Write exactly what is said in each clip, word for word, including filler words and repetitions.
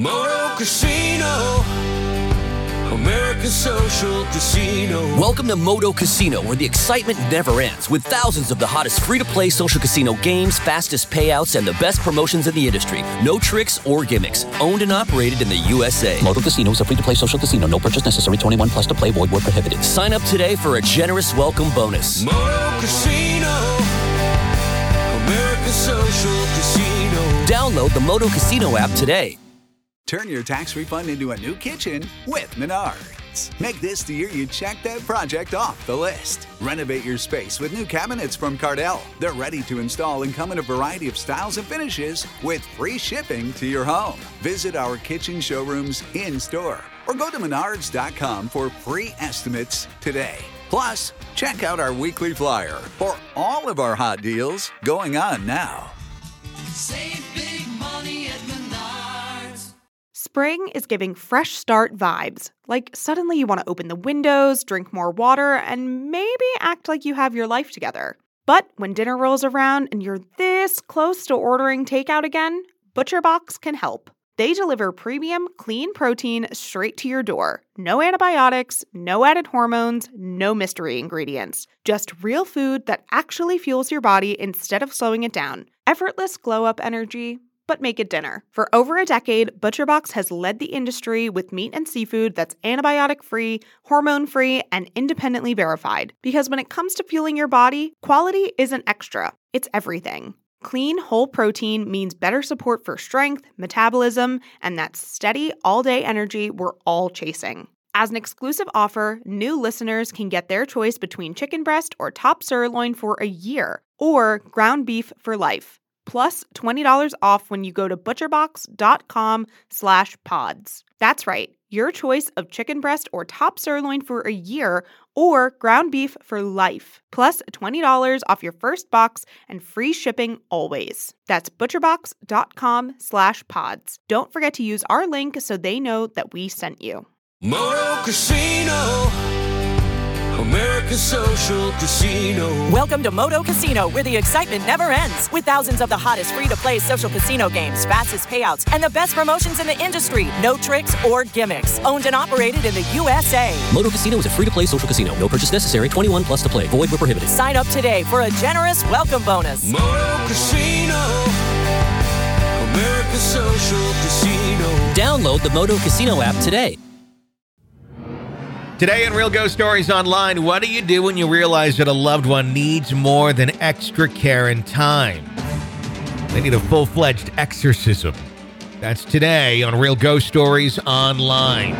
Moto Casino, American Social Casino. Welcome to Moto Casino, where the excitement never ends, with thousands of the hottest free-to-play social casino games, fastest payouts, and the best promotions in the industry. No tricks or gimmicks. Owned and operated in the U S A. Moto Casino is a free-to-play social casino. No purchase necessary. twenty-one plus to play. Void where prohibited. Sign up today for a generous welcome bonus. Moto Casino, American Social Casino. Download the Moto Casino app today. Turn your tax refund into a new kitchen with Menards. Make this the year you check that project off the list. Renovate your space with new cabinets from Cardell. They're ready to install and come in a variety of styles and finishes with free shipping to your home. Visit our kitchen showrooms in-store or go to menards dot com for free estimates today. Plus, check out our weekly flyer for all of our hot deals going on now. Save big money at Menards. Spring is giving fresh start vibes. Like suddenly you want to open the windows, drink more water, and maybe act like you have your life together. But when dinner rolls around and you're this close to ordering takeout again, ButcherBox can help. They deliver premium, clean protein straight to your door. No antibiotics, no added hormones, no mystery ingredients. Just real food that actually fuels your body instead of slowing it down. Effortless glow-up energy, but make it dinner. For over a decade, ButcherBox has led the industry with meat and seafood that's antibiotic-free, hormone-free, and independently verified. Because when it comes to fueling your body, quality isn't extra, it's everything. Clean, whole protein means better support for strength, metabolism, and that steady, all-day energy we're all chasing. As an exclusive offer, new listeners can get their choice between chicken breast or top sirloin for a year, or ground beef for life. Plus twenty dollars off when you go to butcherbox.com slash pods. That's right, your choice of chicken breast or top sirloin for a year or ground beef for life. Plus twenty dollars off your first box and free shipping always. That's butcherbox.com slash pods. Don't forget to use our link so they know that we sent you. Moto Casino, American Social Casino. Welcome to Moto Casino, where the excitement never ends. With thousands of the hottest free-to-play social casino games, fastest payouts, and the best promotions in the industry. No tricks or gimmicks. Owned and operated in the U S A. Moto Casino is a free-to-play social casino. No purchase necessary. twenty-one plus to play. Void where prohibited. Sign up today for a generous welcome bonus. Moto Casino, American Social Casino. Download the Moto Casino app today. Today in Real Ghost Stories Online, what do you do when you realize that a loved one needs more than extra care and time? They need a full-fledged exorcism. That's today on Real Ghost Stories Online.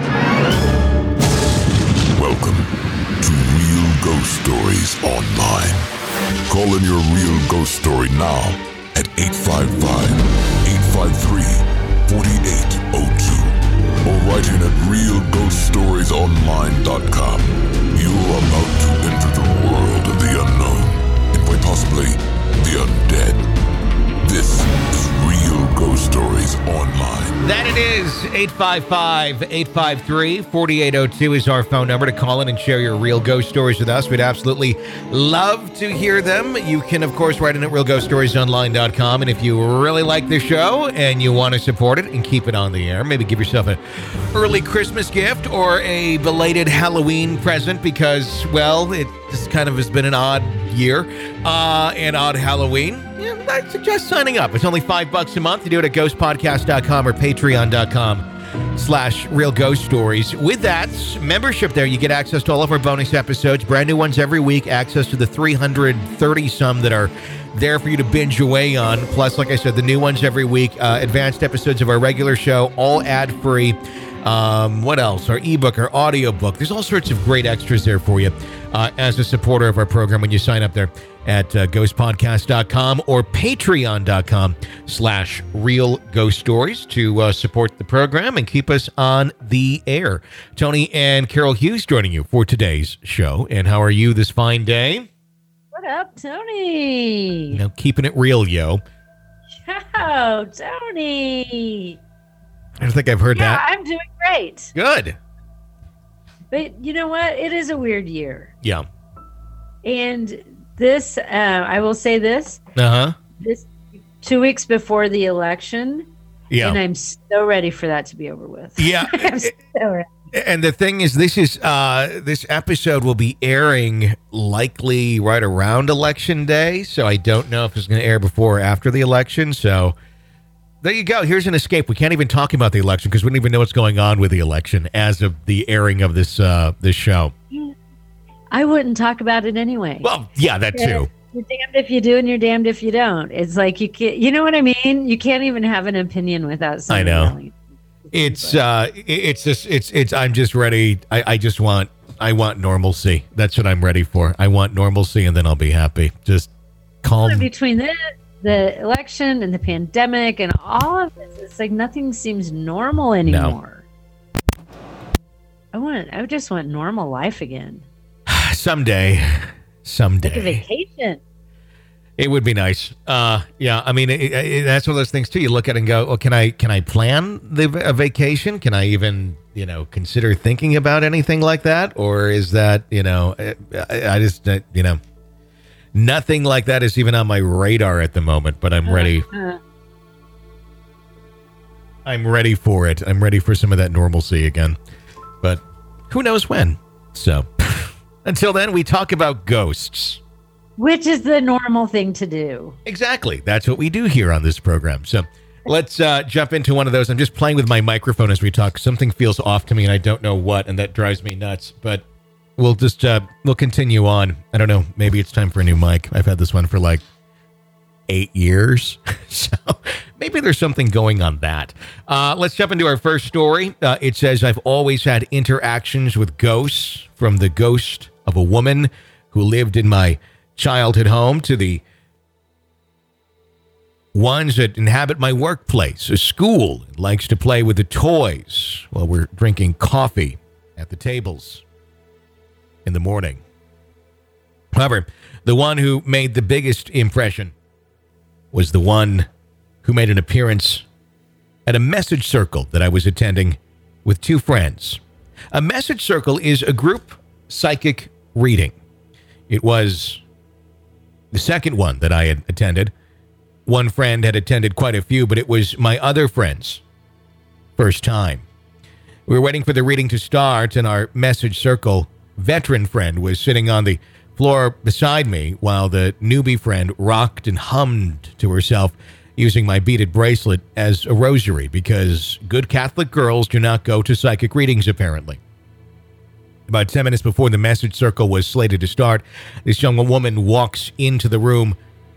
Welcome to Real Ghost Stories Online. Call in your real ghost story now at eight five five, eight five three, four eight zero two. Or write in at real ghost stories online dot com. You are about to enter the world of the unknown, and quite possibly the undead. This is Real Ghost Stories Online. That it is. eight five five, eight five three, four eight zero two is our phone number to call in and share your real ghost stories with us. We'd absolutely love to hear them. You can, of course, write in at real ghost stories online dot com. And if you really like the show and you want to support it and keep it on the air, maybe give yourself an early Christmas gift or a belated Halloween present because, well, it just kind of has been an odd year, uh, an odd Halloween. Yeah, I suggest signing up. It's only five bucks a month. You do it at ghost podcast dot com or patreon dot com slash real ghost stories. With that membership there, you get access to all of our bonus episodes, brand new ones every week, access to the three hundred thirty some that are there for you to binge away on. Plus, like I said, the new ones every week, uh, advanced episodes of our regular show, all ad-free. Um, what else? Our ebook, our audiobook. There's all sorts of great extras there for you uh, as a supporter of our program when you sign up there at uh, ghost podcast dot com or patreon dot com slash real ghost stories to uh, support the program and keep us on the air. Tony and Carol Hughes joining you for today's show. And how are you this fine day? What up, Tony? You know, keeping it real, yo. Yo, Tony. I don't think I've heard yeah, that. I'm doing great. Good. But you know what? It is a weird year. Yeah. And this, uh, I will say this. Uh-huh. This two weeks before the election Yeah. And I'm so ready for that to be over with. Yeah. I'm so ready. And the thing is, this is uh, this episode will be airing likely right around Election Day. So I don't know if it's going to air before or after the election. So there you go. Here's an escape. We can't even talk about the election because we don't even know what's going on with the election as of the airing of this uh, this show. I wouldn't talk about it anyway. Well, yeah, that too. You're damned if you do and you're damned if you don't. It's like you can't, you know what I mean? You can't even have an opinion without somebody I know. yelling. It's uh, it's just it's it's. I'm just ready. I, I just want I want normalcy. That's what I'm ready for. I want normalcy, and then I'll be happy. Just calm. Between the the election and the pandemic and all of this, it's like nothing seems normal anymore. No. I want. I just want normal life again. Someday, someday. Like a vacation. It would be nice. Uh, yeah, I mean, it, it, that's one of those things too. You look at it and go, "Oh, can I can I plan the a vacation? Can I even you know consider thinking about anything like that? Or is that you know I, I just uh, you know nothing like that is even on my radar at the moment. But I'm ready. Uh, I'm ready for it. I'm ready for some of that normalcy again. But who knows when? So until then, we talk about ghosts. Which is the normal thing to do. Exactly. That's what we do here on this program. So let's uh, jump into one of those. I'm just playing with my microphone as we talk. Something feels off to me, and I don't know what, and that drives me nuts. But we'll just uh, we'll continue on. I don't know. Maybe it's time for a new mic. I've had this one for like eight years. So maybe there's something going on that. Uh, let's jump into our first story. Uh, it says, I've always had interactions with ghosts, from the ghost of a woman who lived in my childhood home to the ones that inhabit my workplace, a school that likes to play with the toys while we're drinking coffee at the tables in the morning. However, the one who made the biggest impression was the one who made an appearance at a message circle that I was attending with two friends. A message circle is a group psychic reading. It was the second one that I had attended. One friend had attended quite a few, but it was my other friend's first time. We were waiting for the reading to start, and our message circle veteran friend was sitting on the floor beside me while the newbie friend rocked and hummed to herself using my beaded bracelet as a rosary, because good Catholic girls do not go to psychic readings, apparently. About ten minutes before the message circle was slated to start, this young woman walks into the room.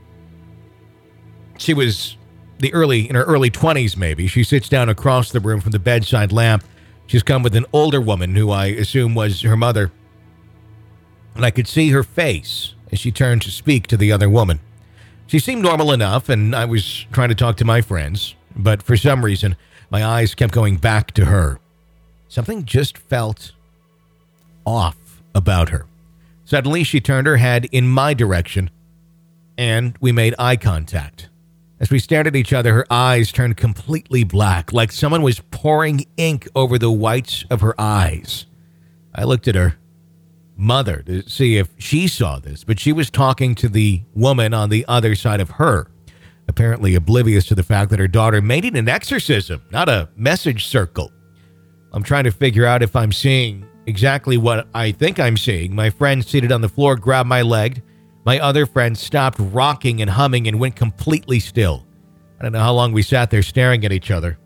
She was the early in her early twenties, maybe. She sits down across the room from the bedside lamp. She's come with an older woman who I assume was her mother. And I could see her face as she turned to speak to the other woman. She seemed normal enough, and I was trying to talk to my friends, but for some reason, my eyes kept going back to her. Something just felt off about her. Suddenly, she turned her head in my direction, and we made eye contact. As we stared at each other, her eyes turned completely black, like someone was pouring ink over the whites of her eyes. I looked at her mother to see if she saw this, but she was talking to the woman on the other side of her, apparently oblivious to the fact that her daughter made it an exorcism, not a message circle. I'm trying to figure out if I'm seeing exactly what I think I'm seeing. My friend seated on the floor grabbed my leg. My other friend stopped rocking and humming and went completely still. I don't know how long we sat there staring at each other.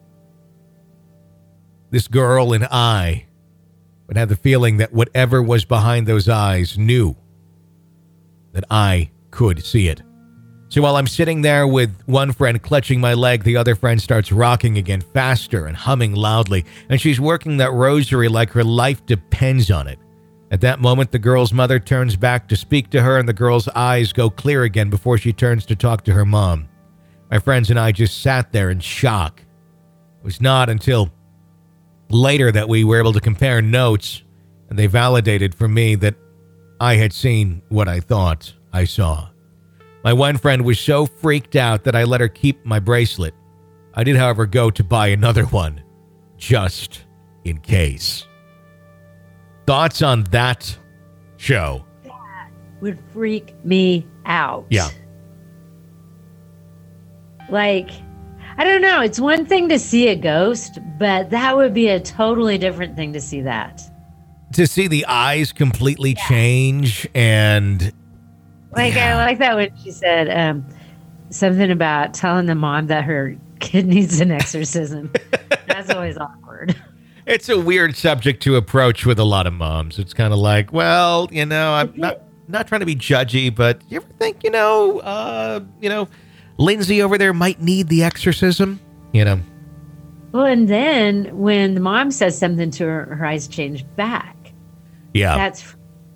This girl and I would have the feeling that whatever was behind those eyes knew that I could see it. So while I'm sitting there with one friend clutching my leg, the other friend starts rocking again faster and humming loudly, and she's working that rosary like her life depends on it. At that moment, the girl's mother turns back to speak to her, and the girl's eyes go clear again before she turns to talk to her mom. My friends and I just sat there in shock. It was not until later that we were able to compare notes, and they validated for me that I had seen what I thought I saw. My one friend was so freaked out that I let her keep my bracelet. I did, however, go to buy another one, just in case. Thoughts on that show? That would freak me out. Yeah. Like, I don't know. It's one thing to see a ghost, but that would be a totally different thing to see that. To see the eyes completely yeah. change and... Like, yeah. I like that when she said um, something about telling the mom that her kid needs an exorcism. That's always awkward. It's a weird subject to approach with a lot of moms. It's kind of like, well, you know, I'm not, not trying to be judgy, but you ever think, you know, uh, you know, Lindsay over there might need the exorcism, you know? Well, and then when the mom says something to her, her eyes change back. Yeah. That's.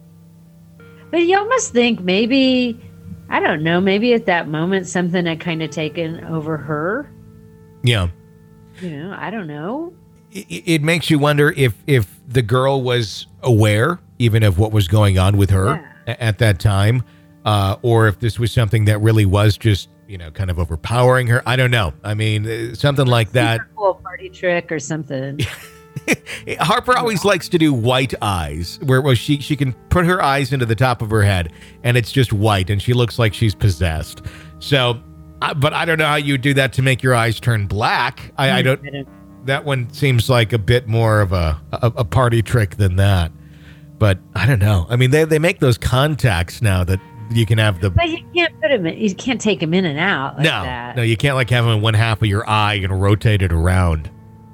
But you almost think maybe, I don't know, maybe at that moment something had kind of taken over her. Yeah. You know, I don't know. It, it makes you wonder if if the girl was aware even of what was going on with her yeah. at that time, uh, or if this was something that really was just, you know, kind of overpowering her. I don't know. I mean, something like that. Cool party trick or something. Harper always likes to do white eyes, where, where she, she can put her eyes into the top of her head, and it's just white, and she looks like she's possessed. So, I, but I don't know how you do that to make your eyes turn black. I, I don't. That one seems like a bit more of a, a, a party trick than that. But I don't know. I mean, they they make those contacts now that you can have the. But you can't put them in. You can't take them in and out like no, that. No, you can't like have them in one half of your eye and rotate it around.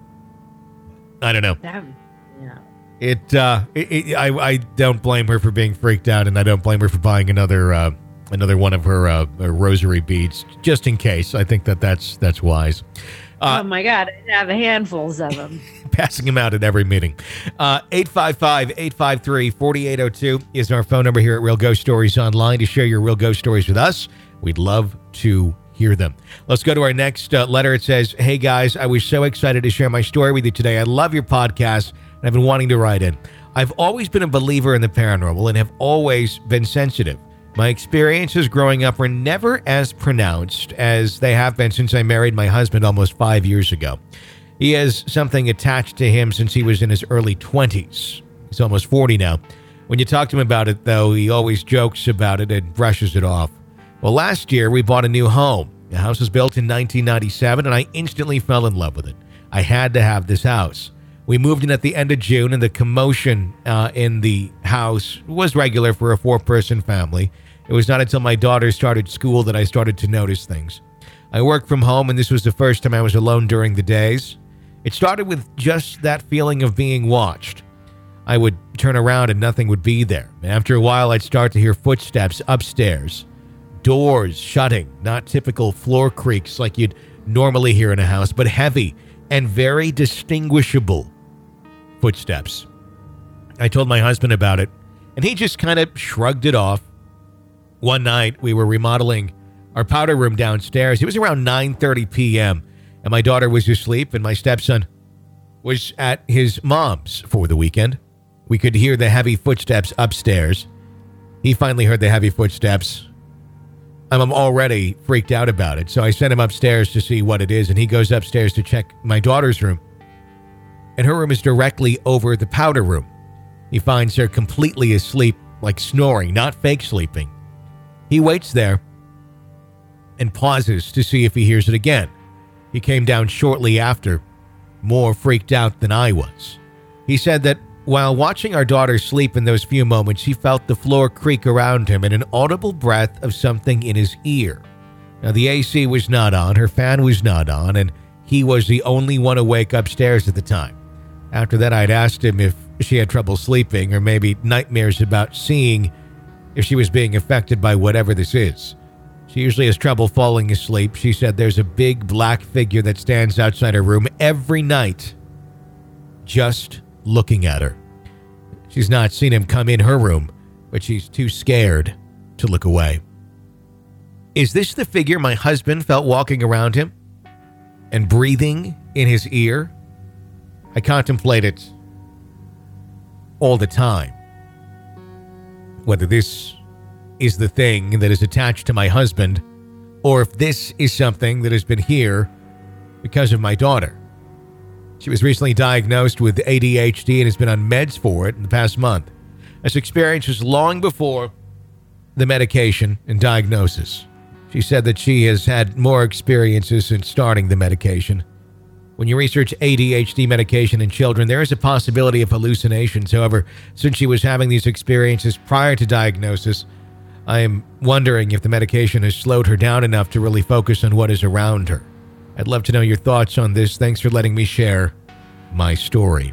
I don't know. That, yeah. It, uh, it, it, I, I don't blame her for being freaked out, and I don't blame her for buying another, uh, another one of her, uh, her rosary beads just in case. I think that that's that's wise. Uh, oh my God, I have handfuls of them. Passing them out at every meeting. Uh, eight five five, eight five three, four eight zero two is our phone number here at Real Ghost Stories Online to share your real ghost stories with us. We'd love to hear them. Let's go to our next uh, letter. It says, hey guys, I was so excited to share my story with you today. I love your podcast and I've been wanting to write in. I've always been a believer in the paranormal and have always been sensitive. My experiences growing up were never as pronounced as they have been since I married my husband almost five years ago. He has something attached to him since he was in his early twenties. He's almost forty now. When you talk to him about it, though, he always jokes about it and brushes it off. Well, last year, we bought a new home. The house was built in nineteen ninety-seven, and I instantly fell in love with it. I had to have this house. We moved in at the end of June, and the commotion uh, in the house was regular for a four-person family. It was not until my daughter started school that I started to notice things. I work from home, and this was the first time I was alone during the days. It started with just that feeling of being watched. I would turn around, and nothing would be there. After a while, I'd start to hear footsteps upstairs. Doors shutting, not typical floor creaks like you'd normally hear in a house, but heavy and very distinguishable footsteps. I told my husband about it, and he just kind of shrugged it off. One night, we were remodeling our powder room downstairs. It was around nine thirty p.m., and my daughter was asleep, and my stepson was at his mom's for the weekend. We could hear the heavy footsteps upstairs. He finally heard the heavy footsteps. I'm already freaked out about it, so I sent him upstairs to see what it is, and he goes upstairs to check my daughter's room. And her room is directly over the powder room. He finds her completely asleep, like snoring, not fake sleeping. He waits there and pauses to see if he hears it again. He came down shortly after, more freaked out than I was. He said that while watching our daughter sleep in those few moments, he felt the floor creak around him and an audible breath of something in his ear. Now, the A C was not on, her fan was not on, and he was the only one awake upstairs at the time. After that, I'd asked him if she had trouble sleeping or maybe nightmares about seeing if she was being affected by whatever this is. She usually has trouble falling asleep. She said there's a big black figure that stands outside her room every night, just looking at her. She's not seen him come in her room, but she's too scared to look away. Is this the figure my husband felt walking around him and breathing in his ear? I contemplate it all the time. Whether this is the thing that is attached to my husband, or if this is something that has been here because of my daughter. She was recently diagnosed with A D H D and has been on meds for it in the past month. This experience was long before the medication and diagnosis. She said that she has had more experiences since starting the medication. When you research A D H D medication in children, there is a possibility of hallucinations. However, since she was having these experiences prior to diagnosis, I am wondering if the medication has slowed her down enough to really focus on what is around her. I'd love to know your thoughts on this. Thanks for letting me share my story.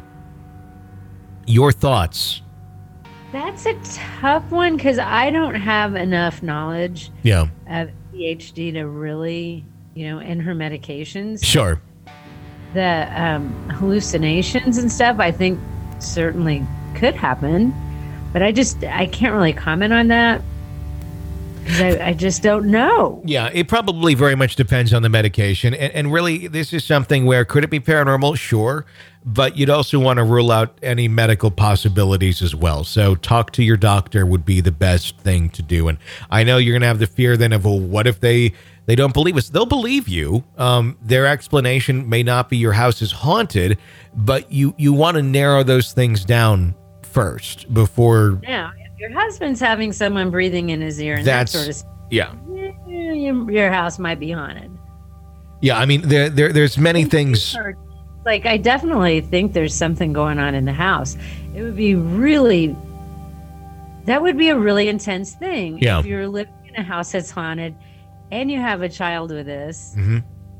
Your thoughts? That's a tough one because I don't have enough knowledge Yeah. of A D H D to really, you know, in her medications. Sure. The um, hallucinations and stuff, I think certainly could happen, but I just, I can't really comment on that. I, I just don't know. Yeah, it probably very much depends on the medication. And, and really, this is something where could it be paranormal? Sure. But you'd also want to rule out any medical possibilities as well. So talk to your doctor would be the best thing to do. And I know you're going to have the fear then of, well, what if they, they don't believe us? They'll believe you. Um, their explanation may not be your house is haunted, but you, you want to narrow those things down first before... Now, if your husband's having someone breathing in his ear and That's, that sort of stuff, yeah. your, your house might be haunted. Yeah, I mean, there, there there's many things... Like, I definitely think there's something going on in the house. It would be really... That would be a really intense thing. Yeah. If you're living in a house that's haunted and you have a child with this, Mm-hmm.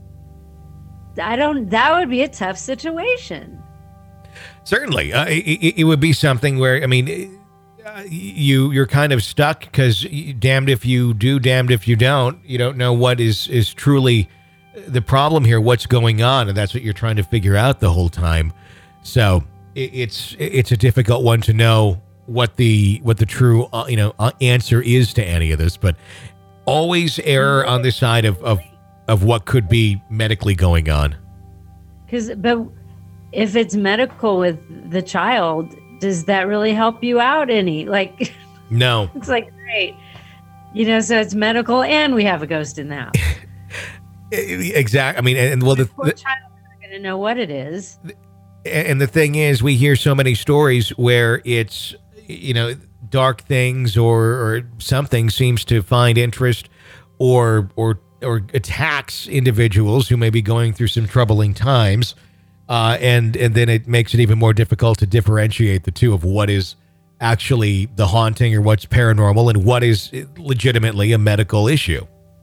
I don't... That would be a tough situation. Certainly. Uh, it, it would be something where, I mean, uh, you, you're kind of stuck because damned if you do, damned if you don't. You don't know what is, is truly the problem here, what's going on, and that's what you're trying to figure out the whole time. So it, it's it's a difficult one to know what the what the true uh, you know uh, answer is to any of this, but always err on the side of of, of what could be medically going on. Because, but if it's medical with the child, does that really help you out any? Like, No. it's like, great. You know, so it's medical and we have a ghost in the house. Exactly. I mean, and well, the, Poor the child's not going to know what it is. and the thing is, we hear so many stories where it's, you know, dark things or, or something seems to find interest or or or attacks individuals who may be going through some troubling times, uh, and and then it makes it even more difficult to differentiate the two of what is actually the haunting or what's paranormal and what is legitimately a medical issue.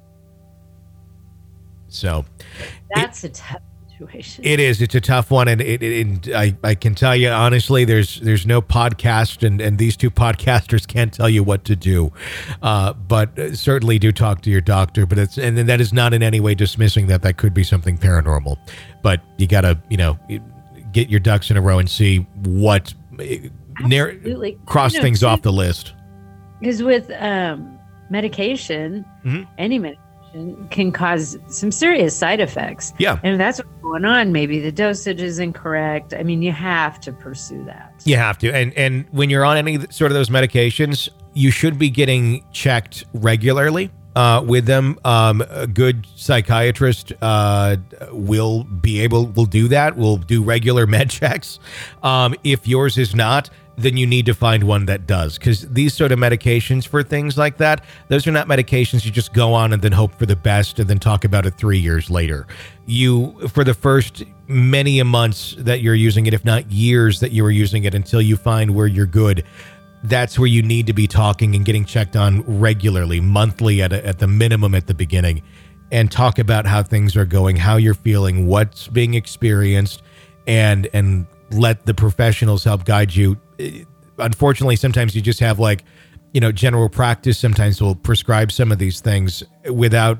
So That's it, a tough situation. It is. It's a tough one. And, it, it, and I, I can tell you, honestly, there's there's no podcast, and, and these two podcasters can't tell you what to do. Uh, but certainly do talk to your doctor. But it's and that is not in any way dismissing that that could be something paranormal. But you got to, you know, get your ducks in a row and see what, narr- cross You know, things too, off the list. Because with um, medication, Mhm. any medication can cause some serious side effects. Yeah. And if that's what's going on, maybe the dosage is incorrect. I mean, you have to pursue that. You have to. And and when you're on any sort of those medications, you should be getting checked regularly uh, with them. Um, a good psychiatrist uh, will be able, will do that, will do regular med checks. Um, if yours is not, then you need to find one that does. Because these sort of medications for things like that, those are not medications you just go on and then hope for the best and then talk about it three years later. You, for the first many a months that you're using it, if not years that you were using it until you find where you're good, that's where you need to be talking and getting checked on regularly, monthly at, a, at the minimum at the beginning, and talk about how things are going, how you're feeling, what's being experienced, and and let the professionals help guide you. Unfortunately, sometimes you just have like, you know, general practice sometimes will prescribe some of these things without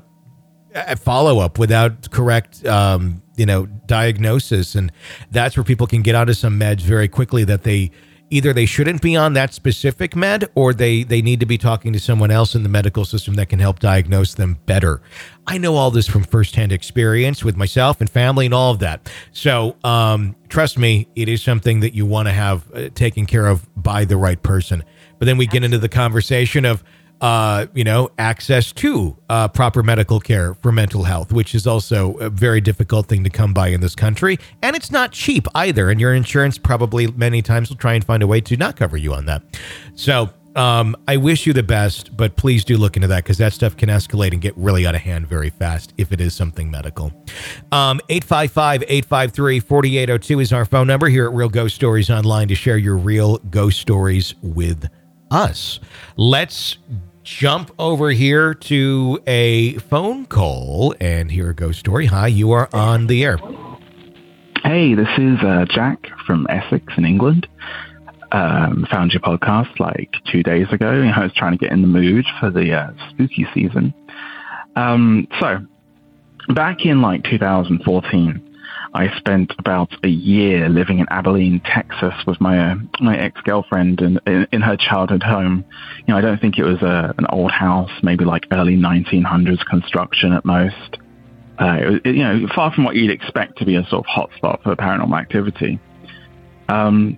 a follow-up, without correct, um, you know, diagnosis. And that's where people can get onto some meds very quickly that they either they shouldn't be on that specific med, or they, they need to be talking to someone else in the medical system that can help diagnose them better. I know all this from firsthand experience with myself and family and all of that. So um, trust me, it is something that you want to have uh, taken care of by the right person. But then we get into the conversation of, uh, you know, access to uh, proper medical care for mental health, which is also a very difficult thing to come by in this country. And it's not cheap either. And your insurance probably many times will try and find a way to not cover you on that. So Um, I wish you the best, but please do look into that because that stuff can escalate and get really out of hand very fast if it is something medical. Um, eight five five, eight five three, four eight zero two is our phone number here at Real Ghost Stories Online to share your real ghost stories with us. Let's jump over here to a phone call and hear a ghost story. Hi, you are on the air. Hey, this is uh, Jack from Essex in England. Um, found your podcast like two days ago. And I was trying to get in the mood for the uh, spooky season. Um, so, back in like two thousand fourteen, I spent about a year living in Abilene, Texas, with my uh, my ex-girlfriend in, in, in her childhood home. You know, I don't think it was a, an old house, maybe like early nineteen hundreds construction at most. Uh, it was, you know, far from what you'd expect to be a sort of hotspot for paranormal activity. Um,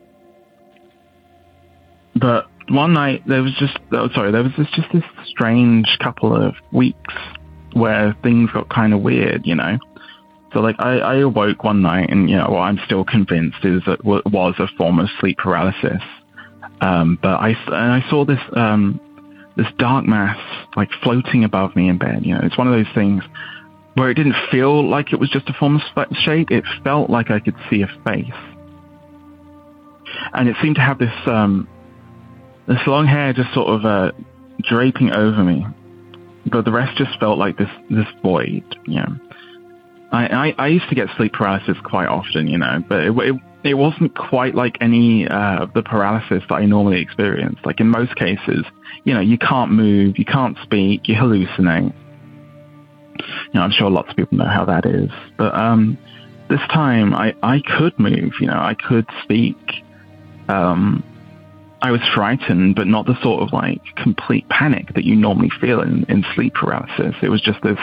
But one night there was just, oh, sorry, there was this, just this strange couple of weeks where things got kind of weird, you know. So like I, I awoke one night and, you know, what I'm still convinced is that it was a form of sleep paralysis. Um, but I, and I saw this, um, this dark mass like floating above me in bed. You know, it's one of those things where it didn't feel like it was just a form of shape. It felt like I could see a face. And it seemed to have this, um, this long hair just sort of uh, draping over me, but the rest just felt like this this void. You know, I, I, I used to get sleep paralysis quite often, you know, but it it, it wasn't quite like any uh, of the paralysis that I normally experience. Like in most cases, you know, you can't move, you can't speak, you hallucinate. You know, I'm sure lots of people know how that is, but um, this time I I could move. You know, I could speak. Um, I was frightened, but not the sort of like complete panic that you normally feel in, in sleep paralysis. It was just this,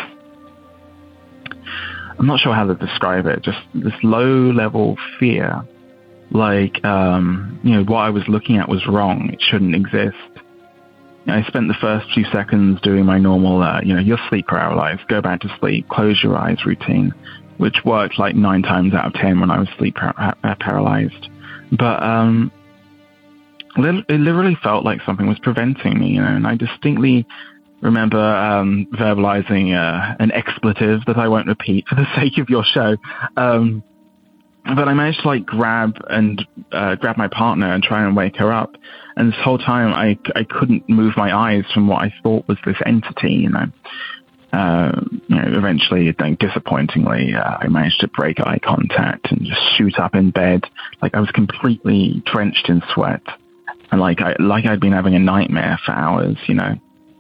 I'm not sure how to describe it, just this low level fear. Like, um, you know, what I was looking at was wrong. It shouldn't exist. You know, I spent the first few seconds doing my normal, uh, you know, you're sleep paralyzed, go back to sleep, close your eyes routine, which worked like nine times out of ten when I was sleep par- paralyzed. But, um, it literally felt like something was preventing me, you know, and I distinctly remember um, verbalizing uh, an expletive that I won't repeat for the sake of your show. Um, but I managed to like grab and uh, grab my partner and try and wake her up. And this whole time I, I couldn't move my eyes from what I thought was this entity, you know. Uh, you know, eventually, like, disappointingly, uh, I managed to break eye contact and just shoot up in bed. Like I was completely drenched in sweat. And like I like I'd been having a nightmare for hours, you know.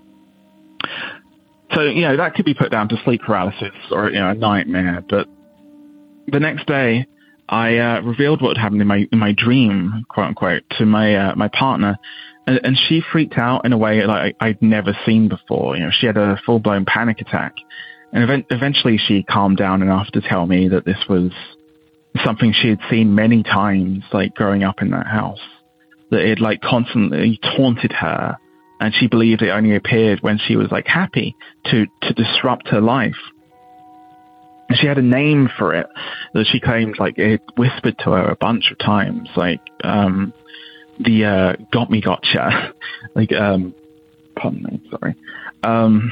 So, you know, that could be put down to sleep paralysis or, you know, a nightmare. But the next day, I uh, revealed what had happened in my in my dream, quote unquote, to my uh, my partner, and, and she freaked out in a way like I'd never seen before. You know, she had a full blown panic attack, and event- eventually she calmed down enough to tell me that this was something she had seen many times, like growing up in that house. That it like constantly taunted her, and she believed it only appeared when she was like happy to, to disrupt her life. And she had a name for it that she claimed like it whispered to her a bunch of times, like um, the uh, got me gotcha, like um, pardon me, sorry. Um,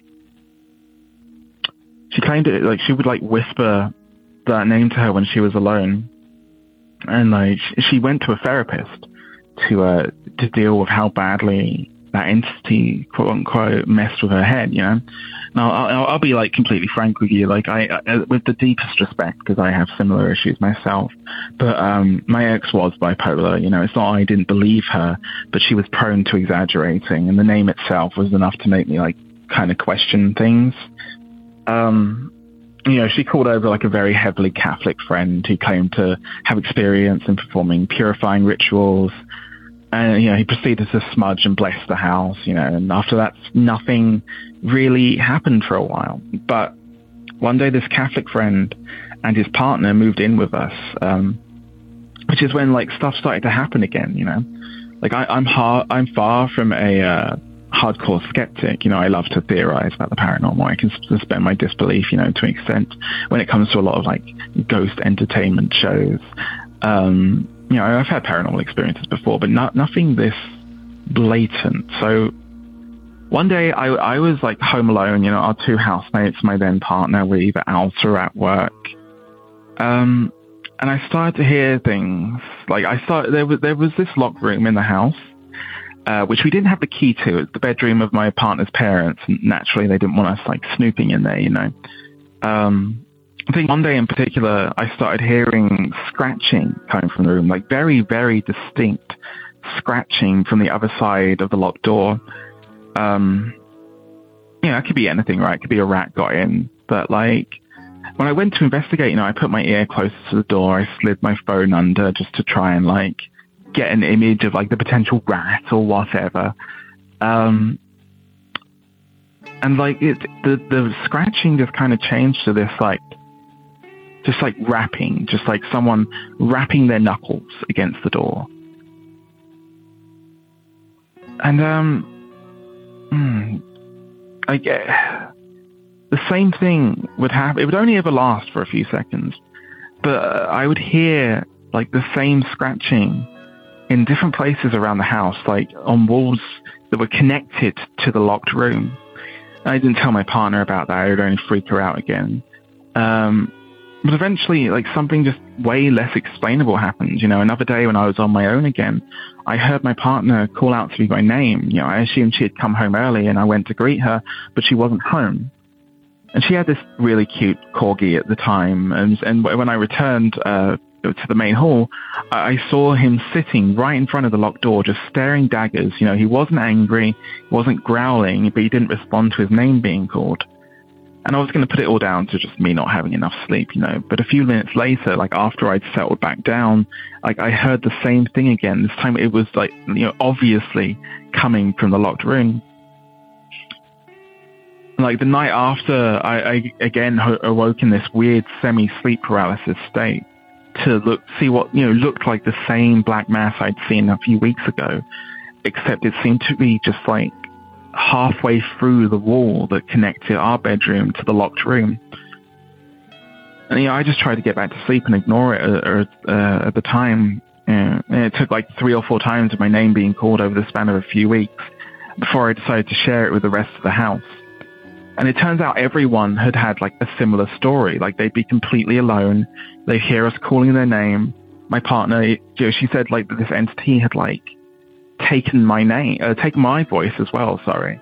she claimed it like she would like whisper that name to her when she was alone, and like she went to a therapist to uh to deal with how badly that entity, quote unquote, messed with her head, you know. Now I'll, I'll be like completely frank with you, like I, I with the deepest respect, because I have similar issues myself. But um my ex was bipolar, you know. It's not I didn't believe her, but she was prone to exaggerating, and the name itself was enough to make me like kind of question things. Um, you know, she called over like a very heavily Catholic friend who claimed to have experience in performing purifying rituals. And, you know, he proceeded to smudge and bless the house, you know, and after that, nothing really happened for a while. But one day, this Catholic friend and his partner moved in with us, um, which is when, like, stuff started to happen again, you know. Like, I, I'm, har- I'm far from a uh, hardcore skeptic, you know. I love to theorize about the paranormal. I can suspend my disbelief, you know, to an extent when it comes to a lot of, like, ghost entertainment shows. Um... You know, I've had paranormal experiences before, but not, nothing this blatant. So one day I, I was like home alone, you know, our two housemates, my then partner, were either out or at work. Um, and I started to hear things. Like I started, there was, there was this locked room in the house, uh, which we didn't have the key to. It's the bedroom of my partner's parents. And naturally, they didn't want us like snooping in there, you know. Um, I think one day in particular, I started hearing scratching coming from the room, like very, very distinct scratching from the other side of the locked door. Um, you know, it could be anything, right? It could be a rat got in. But like, when I went to investigate, you know, I put my ear closer to the door. I slid my phone under just to try and like get an image of like the potential rat or whatever. Um, and like it, the, the scratching just kind of changed to this like, just like rapping, just like someone rapping their knuckles against the door. And, um, hmm, I get the same thing would happen. It would only ever last for a few seconds, but uh, I would hear like the same scratching in different places around the house, like on walls that were connected to the locked room. And I didn't tell my partner about that. I would only freak her out again. Um, But eventually, like, something just way less explainable happened. You know, another day when I was on my own again, I heard my partner call out to me by name. You know, I assumed she had come home early, and I went to greet her, but she wasn't home. And she had this really cute corgi at the time. And, and when I returned uh, to the main hall, I saw him sitting right in front of the locked door, just staring daggers. You know, he wasn't angry, he wasn't growling, but he didn't respond to his name being called. And I was going to put it all down to just me not having enough sleep, you know. But a few minutes later, like after I'd settled back down, like I heard the same thing again. This time it was like, you know, obviously coming from the locked room. Like the night after, I, I again ho- awoke in this weird semi-sleep paralysis state to look, see what, you know, looked like the same black mass I'd seen a few weeks ago, except it seemed to be just like halfway through the wall that connected our bedroom to the locked room. And, you know, I just tried to get back to sleep and ignore it uh, uh, at the time. Uh, and it took like three or four times of my name being called over the span of a few weeks before I decided to share it with the rest of the house. And it turns out everyone had had like a similar story. Like they'd be completely alone. They'd hear us calling their name. My partner, you know, she said like this entity had like taken my name, uh, taken my voice as well, sorry.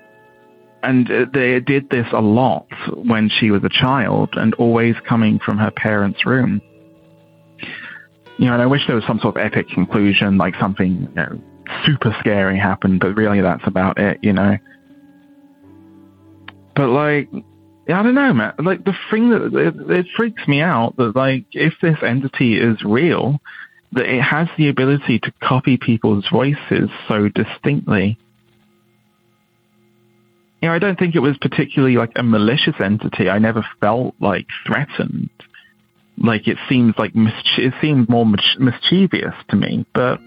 And uh, they did this a lot when she was a child and always coming from her parents' room. You know, and I wish there was some sort of epic conclusion, like something, you know, super scary happened, but really that's about it, you know. But like, I don't know, man. Like the thing that it, it freaks me out that like if this entity is real, that it has the ability to copy people's voices so distinctly. You know, I don't think it was particularly like a malicious entity. I never felt like threatened. Like it seems like mischi- it seemed more mis- mischievous to me. But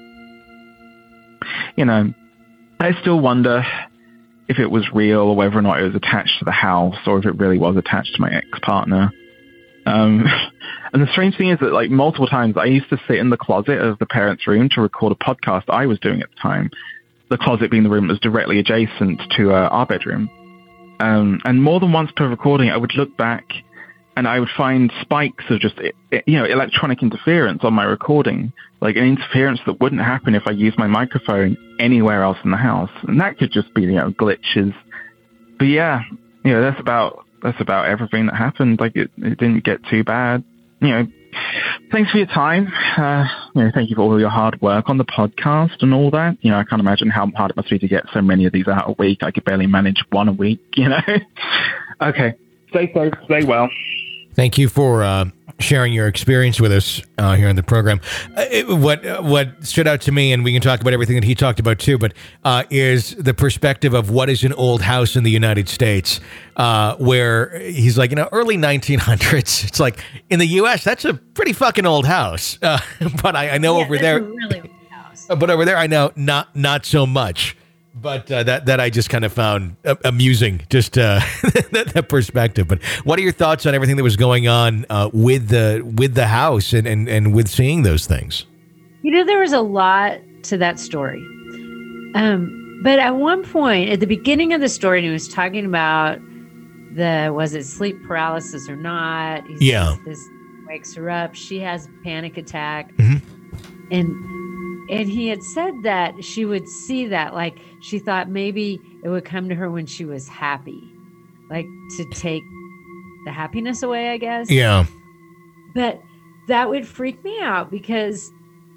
you know, I still wonder if it was real or whether or not it was attached to the house or if it really was attached to my ex-partner. Um, and the strange thing is that, like, multiple times I used to sit in the closet of the parents' room to record a podcast I was doing at the time. The closet being the room that was directly adjacent to uh, our bedroom. Um, and more than once per recording, I would look back and I would find spikes of just, you know, electronic interference on my recording. Like an interference that wouldn't happen if I used my microphone anywhere else in the house. And that could just be, you know, glitches. But yeah, you know, that's about... That's about everything that happened. Like it, it didn't get too bad. You know, thanks for your time. Uh, you know, thank you for all your hard work on the podcast and all that. You know, I can't imagine how hard it must be to get so many of these out a week. I could barely manage one a week, you know. Okay. Stay safe. Stay well. Thank you for uh, sharing your experience with us uh, here on the program. Uh, it, what uh, what stood out to me, and we can talk about everything that he talked about too, but uh, is the perspective of what is an old house in the United States, uh, where he's like, you know, early nineteen hundreds. It's like in the U S, that's a pretty fucking old house. Uh, but I, I know yeah, over that's there, a really old house. but over there, I know not not so much. But uh, that that I just kind of found uh, amusing, just uh, that, that perspective. But what are your thoughts on everything that was going on uh, with the with the house and, and, and with seeing those things? You know, there was a lot to that story. Um, but at one point, at the beginning of the story, he was talking about the, was it sleep paralysis or not? He Yeah. says this wakes her up. She has a panic attack. Mm-hmm. And, and he had said that she would see that, like she thought maybe it would come to her when she was happy, like to take the happiness away, I guess. Yeah. But that would freak me out, because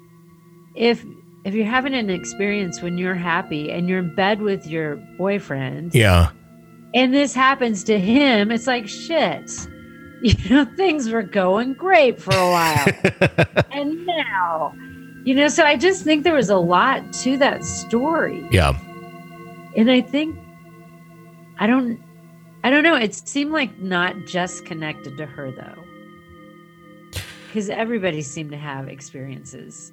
if if you're having an experience when you're happy and you're in bed with your boyfriend, Yeah. and this happens to him, it's like, shit, you know, things were going great for a while. And now, you know, so I just think there was a lot to that story. Yeah. And I think, I don't, I don't know. It seemed like not just connected to her, though. Because everybody seemed to have experiences.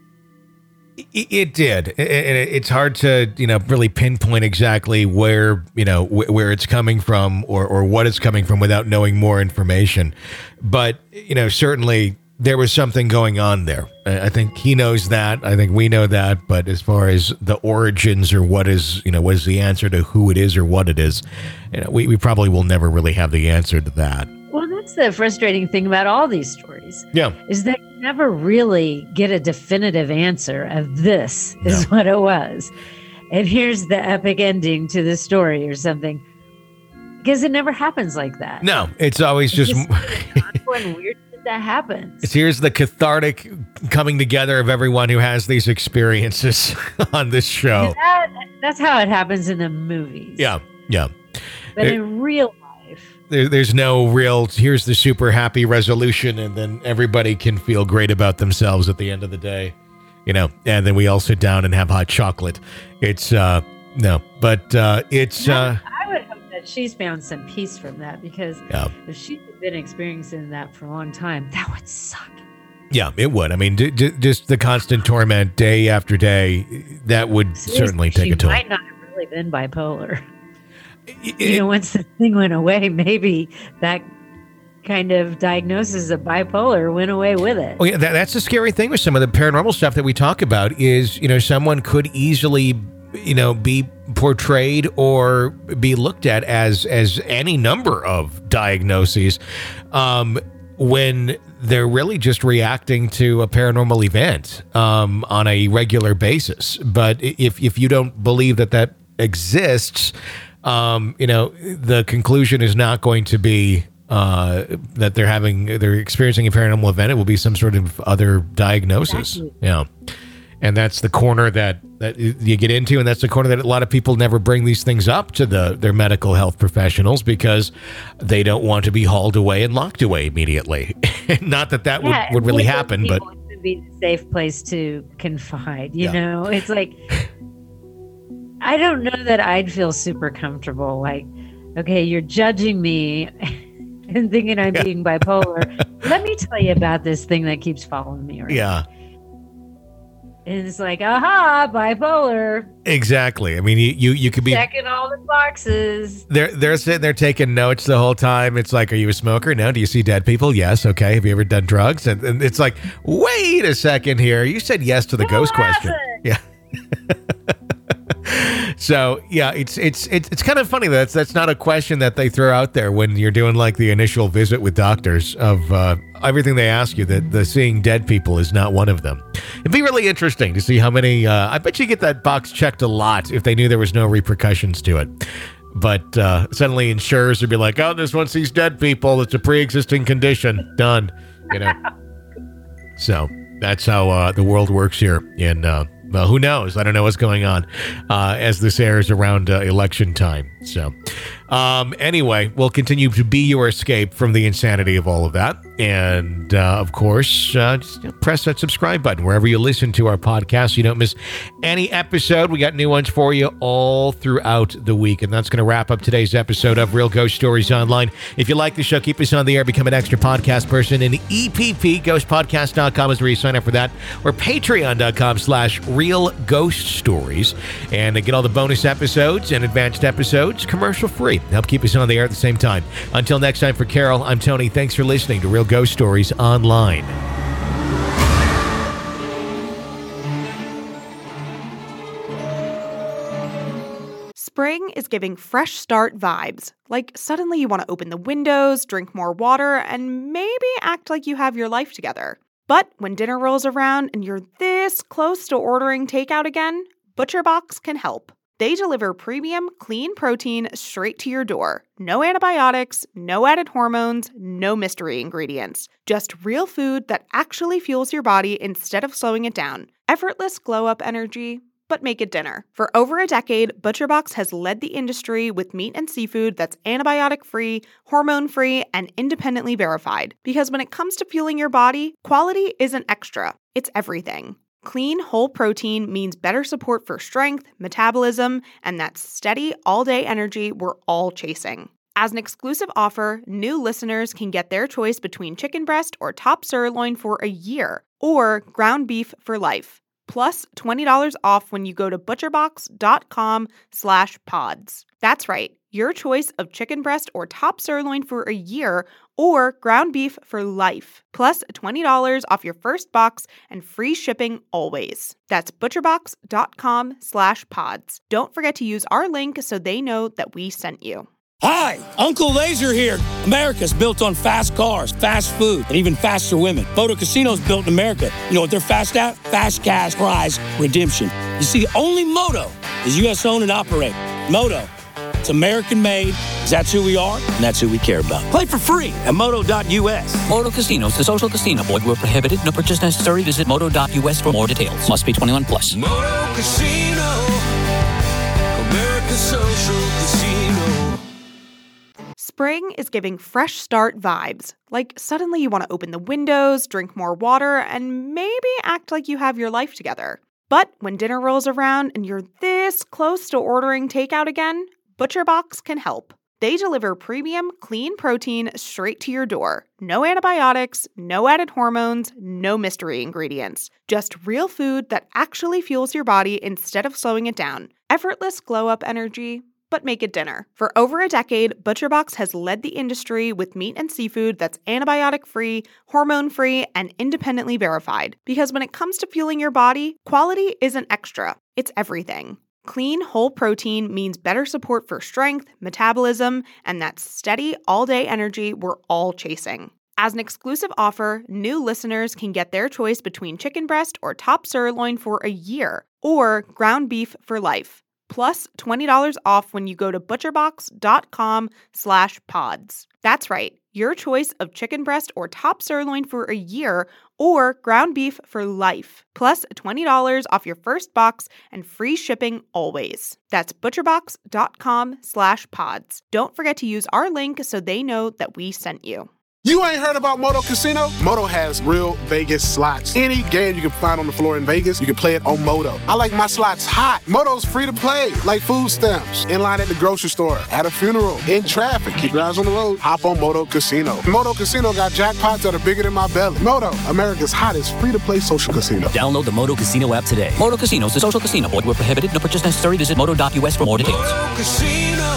It, it did. And it, it's hard to, you know, really pinpoint exactly where, you know, wh- where it's coming from or, or what it's coming from without knowing more information. But, you know, certainly there was something going on there. I I think he knows that. I think we know that. But as far as the origins or what is, you know, what is the answer to who it is or what it is, you know, we, we probably will never really have the answer to that. Well, that's the frustrating thing about all these stories. Yeah. Is that you never really get a definitive answer of this is what it was. And here's the epic ending to the story or something. Because it never happens like that. No, it's always It's just... just when weird shit that happens. It's here's the cathartic coming together of everyone who has these experiences on this show. That, that's how it happens in the movies. Yeah, yeah. But It- in real life, There, there's no real, here's the super happy resolution, and then everybody can feel great about themselves at the end of the day, you know, and then we all sit down and have hot chocolate. It's, uh, no, but uh, it's, uh, I would hope that she's found some peace from that, because Yeah. if she's been experiencing that for a long time, that would suck. yeah, it would. I mean, d- d- just the constant torment day after day, that would certainly take she a toll. might not have really been bipolar. You know, once the thing went away, maybe that kind of diagnosis of bipolar went away with it. Oh, yeah, that, that's the scary thing with some of the paranormal stuff that we talk about is, you know, someone could easily, you know, be portrayed or be looked at as as any number of diagnoses um, when they're really just reacting to a paranormal event um, on a regular basis. But if if you don't believe that that exists, um, you know, the conclusion is not going to be uh, that they're having, they're experiencing a paranormal event. It will be some sort of other diagnosis. Exactly. Yeah. And that's the corner that, that you get into. And that's the corner that a lot of people never bring these things up to the their medical health professionals because they don't want to be hauled away and locked away immediately. Not that that Yeah, would, would really people- happen, but people would be the safe place to confide. You Yeah. know, it's like, I don't know that I'd feel super comfortable. Like, okay, you're judging me and thinking I'm being bipolar. Let me tell you about this thing that keeps following me around. yeah. And it's like, aha, bipolar, Exactly. I mean, you, you, you could be... checking all the boxes. They're they're sitting there taking notes the whole time. It's like, are you a smoker? No. Do you see dead people? Yes. Okay. Have you ever done drugs? And, and it's like, wait a second here. You said yes to the Who ghost question. hasn't? Yeah. So yeah, it's it's it's it's kind of funny that that's that's not a question that they throw out there when you're doing like the initial visit with doctors of uh, everything they ask you. That the seeing dead people is not one of them. It'd be really interesting to see how many. Uh, I bet you get that box checked a lot if they knew there was no repercussions to it. But uh, suddenly insurers would be like, "Oh, this one sees dead people. It's a pre-existing condition. Done." You know. So that's how uh, the world works here in. Uh, Well, who knows? I don't know what's going on uh, as this airs around uh, election time. So um, anyway, we'll continue to be your escape from the insanity of all of that. And uh, of course, uh, just press that subscribe button wherever you listen to our podcast so you don't miss any episode. We got new ones for you all throughout the week. And that's going to wrap up today's episode of Real Ghost Stories Online. If you like the show, keep us on the air, become an extra podcast person. And E P P, ghost podcast dot com is where you sign up for that. Or patreon dot com slash real ghost stories. And get all the bonus episodes and advanced episodes commercial free. Help keep us on the air at the same time. Until next time, for Carol, I'm Tony. Thanks for listening to Real Ghost Stories Online. Spring is giving fresh start vibes. Like suddenly you want to open the windows, drink more water, and maybe act like you have your life together. But when dinner rolls around and you're this close to ordering takeout again, ButcherBox can help. They deliver premium, clean protein straight to your door. No antibiotics, no added hormones, no mystery ingredients. Just real food that actually fuels your body instead of slowing it down. Effortless glow-up energy, but make it dinner. For over a decade, ButcherBox has led the industry with meat and seafood that's antibiotic-free, hormone-free, and independently verified. Because when it comes to fueling your body, quality isn't extra, it's everything. Clean, whole protein means better support for strength, metabolism, and that steady, all-day energy we're all chasing. As an exclusive offer, new listeners can get their choice between chicken breast or top sirloin for a year, or ground beef for life. Plus twenty dollars off when you go to butcherbox.com slash pods. That's right, your choice of chicken breast or top sirloin for a year or ground beef for life. Plus twenty dollars off your first box and free shipping always. That's butcherbox.com slash pods. Don't forget to use our link so they know that we sent you. Hi, Uncle Laser here. America's built on fast cars, fast food, and even faster women. Moto Casino's built in America. You know what they're fast at? Fast cash prize redemption. You see, only Moto is U S owned and operated. Moto, it's American made. That's who we are, and that's who we care about. Play for free at moto dot U S. Moto Casino is the social casino. Void where prohibited. No purchase necessary. Visit moto dot U S for more details. Must be twenty-one plus. Moto Casino, America's social casino. Spring is giving fresh start vibes. Like suddenly you want to open the windows, drink more water, and maybe act like you have your life together. But when dinner rolls around and you're this close to ordering takeout again, ButcherBox can help. They deliver premium, clean protein straight to your door. No antibiotics, no added hormones, no mystery ingredients. Just real food that actually fuels your body instead of slowing it down. Effortless glow-up energy, but make it dinner. For over a decade, ButcherBox has led the industry with meat and seafood that's antibiotic-free, hormone-free, and independently verified. Because when it comes to fueling your body, quality isn't extra, it's everything. Clean, whole protein means better support for strength, metabolism, and that steady, all-day energy we're all chasing. As an exclusive offer, new listeners can get their choice between chicken breast or top sirloin for a year, or ground beef for life. Plus twenty dollars off when you go to butcherbox.com slash pods. That's right, your choice of chicken breast or top sirloin for a year or ground beef for life. Plus twenty dollars off your first box and free shipping always. That's butcherbox.com slash pods. Don't forget to use our link so they know that we sent you. You ain't heard about Moto Casino? Moto has real Vegas slots. Any game you can find on the floor in Vegas, you can play it on Moto. I like my slots hot. Moto's free to play, like food stamps. In line at the grocery store, at a funeral, in traffic. Keep your eyes on the road. Hop on Moto Casino. Moto Casino got jackpots that are bigger than my belly. Moto, America's hottest free-to-play social casino. Download the Moto Casino app today. Moto Casino is a social casino. Void where prohibited. No purchase necessary. Visit moto dot U S for more details. Moto Casino,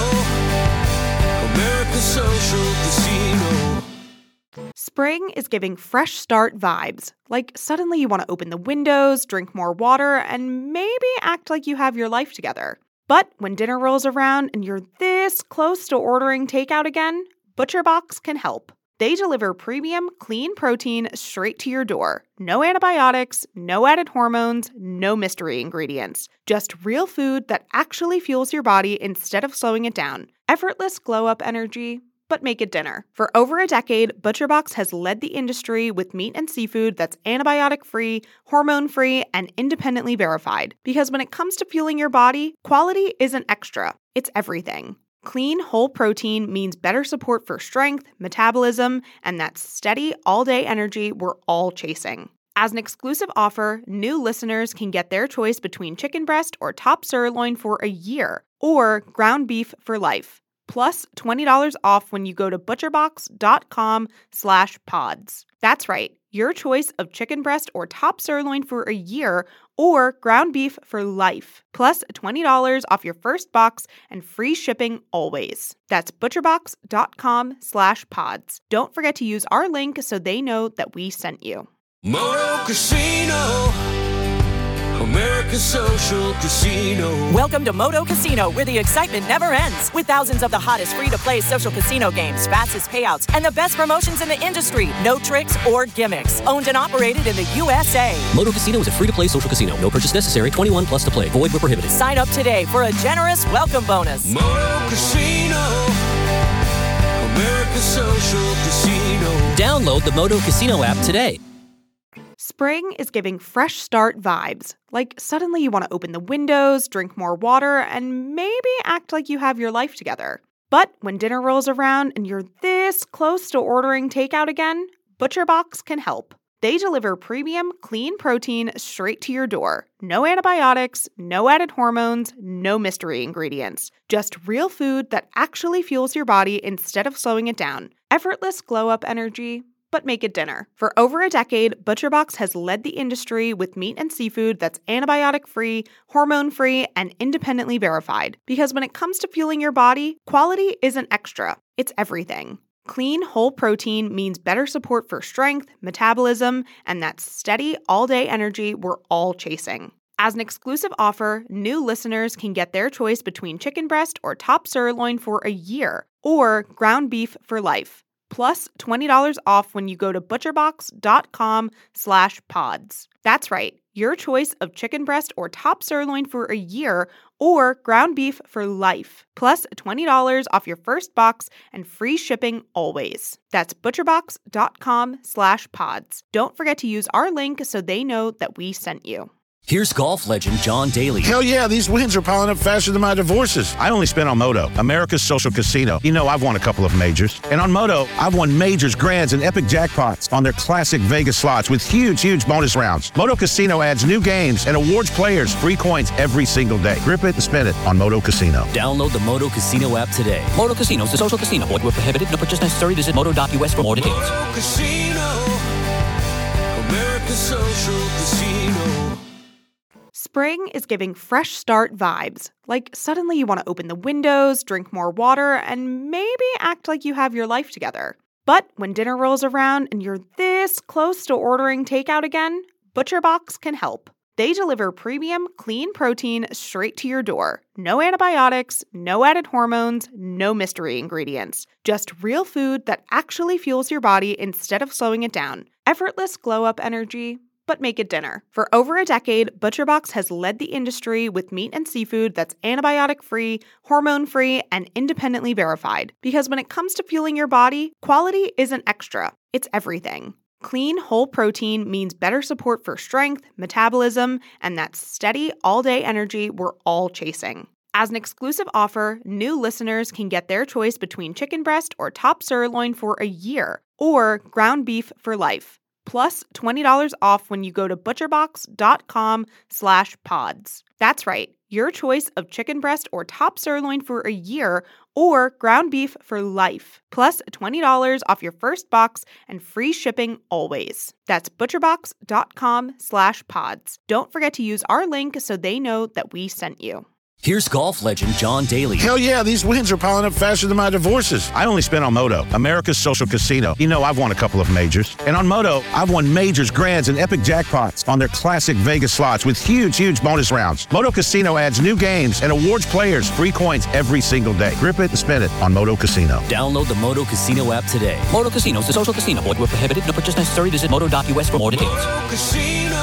America's social casino. Spring is giving fresh start vibes. Like suddenly you want to open the windows, drink more water, and maybe act like you have your life together. But when dinner rolls around and you're this close to ordering takeout again, ButcherBox can help. They deliver premium, clean protein straight to your door. No antibiotics, no added hormones, no mystery ingredients. Just real food that actually fuels your body instead of slowing it down. Effortless glow-up energy, but make it dinner. For over a decade, ButcherBox has led the industry with meat and seafood that's antibiotic-free, hormone-free, and independently verified. Because when it comes to fueling your body, quality isn't extra, it's everything. Clean, whole protein means better support for strength, metabolism, and that steady, all-day energy we're all chasing. As an exclusive offer, new listeners can get their choice between chicken breast or top sirloin for a year, or ground beef for life. Plus twenty dollars off when you go to butcherbox.com slash pods. That's right, your choice of chicken breast or top sirloin for a year or ground beef for life. Plus twenty dollars off your first box and free shipping always. That's butcherbox.com slash pods. Don't forget to use our link so they know that we sent you. Moto Casino, America's Social Casino. Welcome to Moto Casino, where the excitement never ends. With thousands of the hottest free-to-play social casino games, fastest payouts, and the best promotions in the industry. No tricks or gimmicks. Owned and operated in the U S A. Moto Casino is a free-to-play social casino. No purchase necessary. twenty-one plus to play. Void where prohibited. Sign up today for a generous welcome bonus. Moto Casino. America's Social Casino. Download the Moto Casino app today. Spring is giving fresh start vibes. Like suddenly you want to open the windows, drink more water, and maybe act like you have your life together. But when dinner rolls around and you're this close to ordering takeout again, ButcherBox can help. They deliver premium, clean protein straight to your door. No antibiotics, no added hormones, no mystery ingredients. Just real food that actually fuels your body instead of slowing it down. Effortless glow-up energy, but make it dinner. For over a decade, ButcherBox has led the industry with meat and seafood that's antibiotic-free, hormone-free, and independently verified. Because when it comes to fueling your body, quality isn't extra, it's everything. Clean, whole protein means better support for strength, metabolism, and that steady, all-day energy we're all chasing. As an exclusive offer, new listeners can get their choice between chicken breast or top sirloin for a year, or ground beef for life. Plus twenty dollars off when you go to butcherbox.com slash pods. That's right, your choice of chicken breast or top sirloin for a year or ground beef for life. Plus twenty dollars off your first box and free shipping always. That's butcherbox.com slash pods. Don't forget to use our link so they know that we sent you. Here's golf legend John Daly. Hell yeah, these wins are piling up faster than my divorces. I only spent on Moto, America's Social Casino. You know, I've won a couple of majors. And on Moto, I've won majors, grands, and epic jackpots on their classic Vegas slots with huge, huge bonus rounds. Moto Casino adds new games and awards players free coins every single day. Grip it and spin it on Moto Casino. Download the Moto Casino app today. Moto Casino is a social casino. Void where prohibited. No purchase necessary. Visit moto dot U S for more details. Moto Casino. America's Social Casino. Spring is giving fresh start vibes. Like suddenly you want to open the windows, drink more water, and maybe act like you have your life together. But when dinner rolls around and you're this close to ordering takeout again, ButcherBox can help. They deliver premium, clean protein straight to your door. No antibiotics, no added hormones, no mystery ingredients. Just real food that actually fuels your body instead of slowing it down. Effortless glow-up energy, but make it dinner. For over a decade, ButcherBox has led the industry with meat and seafood that's antibiotic-free, hormone-free, and independently verified. Because when it comes to fueling your body, quality isn't extra, it's everything. Clean, whole protein means better support for strength, metabolism, and that steady, all-day energy we're all chasing. As an exclusive offer, new listeners can get their choice between chicken breast or top sirloin for a year, or ground beef for life. Plus twenty dollars off when you go to butcherbox.com slash pods. That's right, your choice of chicken breast or top sirloin for a year or ground beef for life. Plus twenty dollars off your first box and free shipping always. That's butcherbox.com slash pods. Don't forget to use our link so they know that we sent you. Here's golf legend John Daly. Hell yeah, these wins are piling up faster than my divorces. I only spent on Moto, America's Social Casino. You know, I've won a couple of majors. And on Moto, I've won majors, grands, and epic jackpots on their classic Vegas slots with huge, huge bonus rounds. Moto Casino adds new games and awards players free coins every single day. Grip it and spin it on Moto Casino. Download the Moto Casino app today. Moto Casino is a social casino. Void where prohibited. No purchase necessary. Visit moto dot U S for more details. Moto Casino.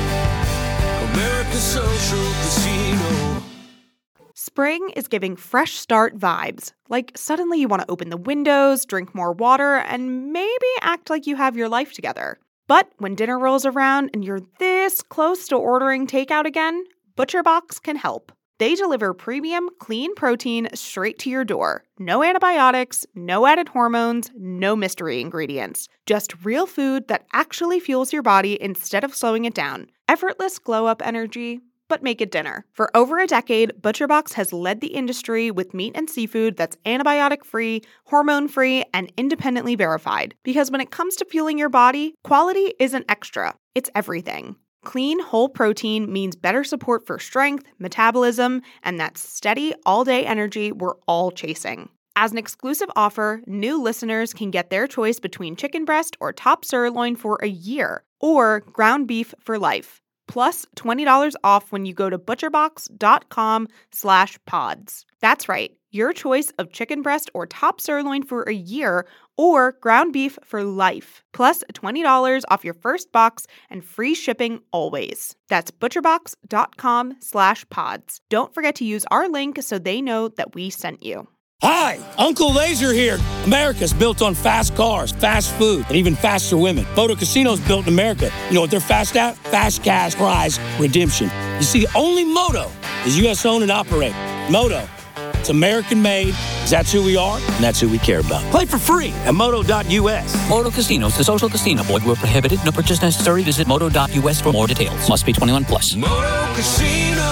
America's Social Casino. Spring is giving fresh start vibes. Like suddenly you want to open the windows, drink more water, and maybe act like you have your life together. But when dinner rolls around and you're this close to ordering takeout again, ButcherBox can help. They deliver premium, clean protein straight to your door. No antibiotics, no added hormones, no mystery ingredients. Just real food that actually fuels your body instead of slowing it down. Effortless glow-up energy, but make it dinner. For over a decade, ButcherBox has led the industry with meat and seafood that's antibiotic-free, hormone-free, and independently verified. Because when it comes to fueling your body, quality isn't extra, it's everything. Clean, whole protein means better support for strength, metabolism, and that steady, all-day energy we're all chasing. As an exclusive offer, new listeners can get their choice between chicken breast or top sirloin for a year, or ground beef for life. plus twenty dollars off when you go to butcherbox.com slash pods. That's right, your choice of chicken breast or top sirloin for a year or ground beef for life, plus twenty dollars off your first box and free shipping always. That's butcherbox.com slash pods. Don't forget to use our link so they know that we sent you. Hi, Uncle Laser here. America's built on fast cars, fast food, and even faster women. Moto Casino's built in America. You know what they're fast at? Fast cash prize redemption. You see, only Moto is U S owned and operated. Moto, it's American made. That's who we are, and that's who we care about. Play for free at moto dot U S. Moto Casinos, the social casino. Void where prohibited. No purchase necessary. Visit moto dot U S for more details. Must be twenty-one plus. Moto Casino,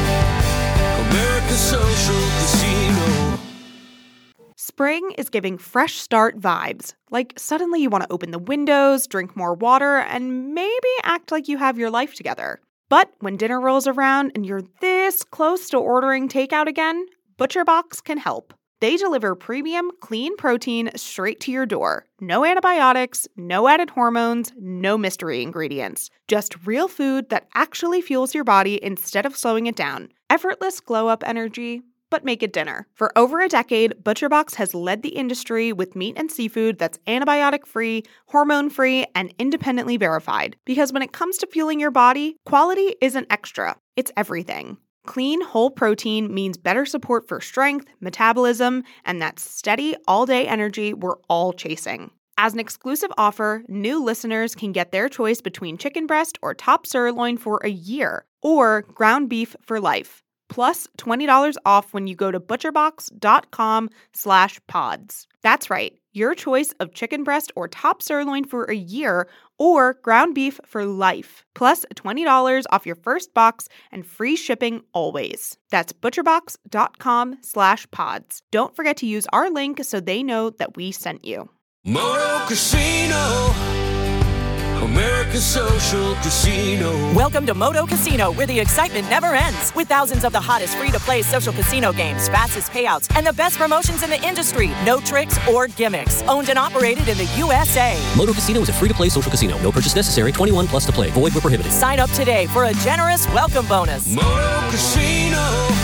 America's social casino. Spring is giving fresh start vibes. Like suddenly you want to open the windows, drink more water, and maybe act like you have your life together. But when dinner rolls around and you're this close to ordering takeout again, ButcherBox can help. They deliver premium, clean protein straight to your door. No antibiotics, no added hormones, no mystery ingredients. Just real food that actually fuels your body instead of slowing it down. Effortless glow-up energy, but make it dinner. For over a decade, ButcherBox has led the industry with meat and seafood that's antibiotic-free, hormone-free, and independently verified. Because when it comes to fueling your body, quality isn't extra, it's everything. Clean, whole protein means better support for strength, metabolism, and that steady, all-day energy we're all chasing. As an exclusive offer, new listeners can get their choice between chicken breast or top sirloin for a year, or ground beef for life. Plus twenty dollars off when you go to butcherbox.com slash pods. That's right, your choice of chicken breast or top sirloin for a year or ground beef for life. Plus twenty dollars off your first box and free shipping always. That's butcherbox.com slash pods. Don't forget to use our link so they know that we sent you. Moto Casino, America's social casino. Welcome to Moto Casino, where the excitement never ends. With thousands of the hottest free-to-play social casino games, fastest payouts, and the best promotions in the industry. No tricks or gimmicks. Owned and operated in the U S A. Moto Casino is a free-to-play social casino. No purchase necessary. twenty-one plus to play. Void where prohibited. Sign up today for a generous welcome bonus. Moto Casino,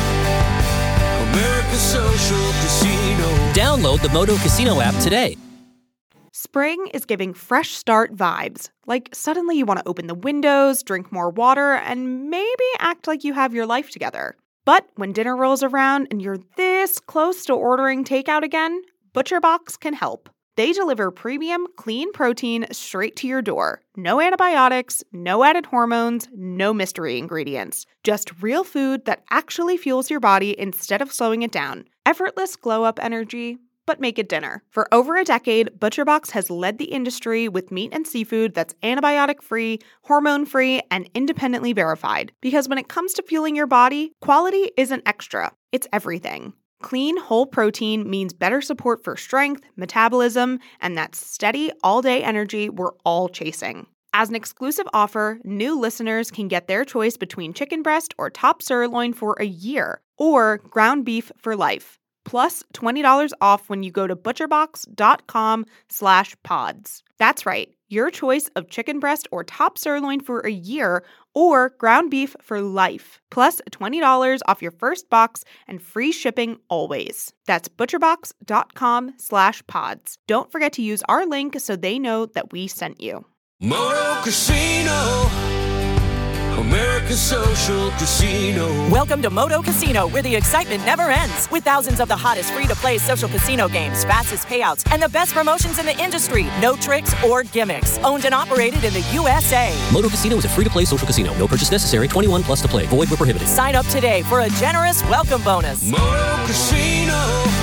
America's social casino. Download the Moto Casino app today. Spring is giving fresh start vibes. Like suddenly you want to open the windows, drink more water, and maybe act like you have your life together. But when dinner rolls around and you're this close to ordering takeout again, ButcherBox can help. They deliver premium, clean protein straight to your door. No antibiotics, no added hormones, no mystery ingredients. Just real food that actually fuels your body instead of slowing it down. Effortless glow-up energy, but make it dinner. For over a decade, ButcherBox has led the industry with meat and seafood that's antibiotic-free, hormone-free, and independently verified. Because when it comes to fueling your body, quality isn't extra, it's everything. Clean, whole protein means better support for strength, metabolism, and that steady, all-day energy we're all chasing. As an exclusive offer, new listeners can get their choice between chicken breast or top sirloin for a year, or ground beef for life. Plus twenty dollars off when you go to butcherbox.com slash pods. That's right, your choice of chicken breast or top sirloin for a year or ground beef for life. Plus twenty dollars off your first box and free shipping always. That's butcherbox.com slash pods. Don't forget to use our link so they know that we sent you. Moto Casino, America's social casino. Welcome to Moto Casino, where the excitement never ends. With thousands of the hottest free-to-play social casino games, fastest payouts, and the best promotions in the industry. No tricks or gimmicks. Owned and operated in the U S A. Moto Casino is a free-to-play social casino. No purchase necessary. twenty-one plus to play. Void where prohibited. Sign up today for a generous welcome bonus. Moto Casino,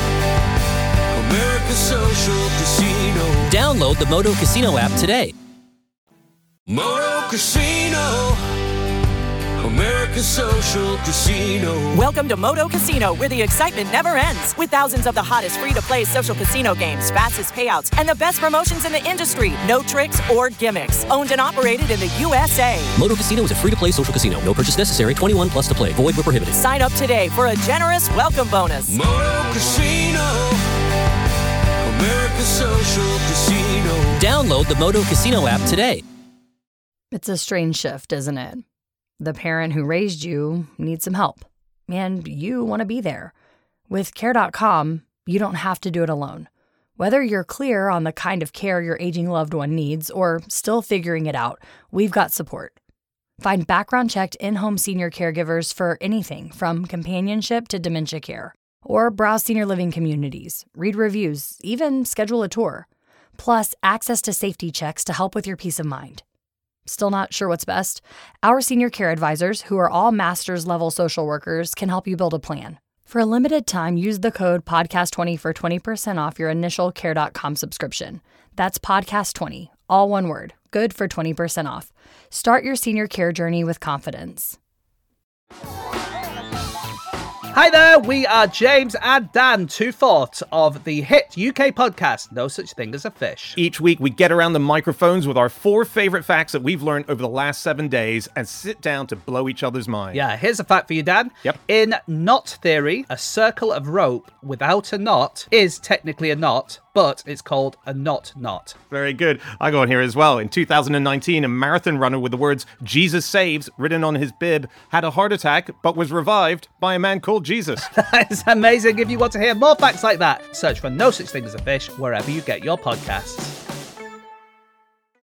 America's social casino. Download the Moto Casino app today. Moto Casino, America's social casino. Welcome to Moto Casino, where the excitement never ends. With thousands of the hottest free-to-play social casino games, fastest payouts, and the best promotions in the industry. No tricks or gimmicks. Owned and operated in the U S A. Moto Casino is a free-to-play social casino. No purchase necessary. twenty-one plus to play. Void where prohibited. Sign up today for a generous welcome bonus. Moto Casino, America's social casino. Download the Moto Casino app today. It's a strange shift, isn't it? The parent who raised you needs some help, and you want to be there. With care dot com, you don't have to do it alone. Whether you're clear on the kind of care your aging loved one needs or still figuring it out, we've got support. Find background-checked in-home senior caregivers for anything from companionship to dementia care. Or browse senior living communities, read reviews, even schedule a tour. Plus, access to safety checks to help with your peace of mind. Still not sure what's best? Our senior care advisors, who are all master's level social workers, can help you build a plan. For a limited time, use the code podcast twenty for twenty percent off your initial care dot com subscription. That's podcast twenty, all one word, good for twenty percent off. Start your senior care journey with confidence. Hi there, we are James and Dan, two-fourths of the hit U K podcast, No Such Thing as a Fish. Each week, we get around the microphones with our four favorite facts that we've learned over the last seven days and sit down to blow each other's minds. Yeah, here's a fact for you, Dan. Yep. In knot theory, a circle of rope without a knot is technically a knot, but it's called a knot knot. Very good. I got on here as well. In two thousand nineteen, a marathon runner with the words Jesus Saves written on his bib had a heart attack but was revived by a man called Jesus. That's amazing. If you want to hear more facts like that, search for No Such Thing as a Fish wherever you get your podcasts.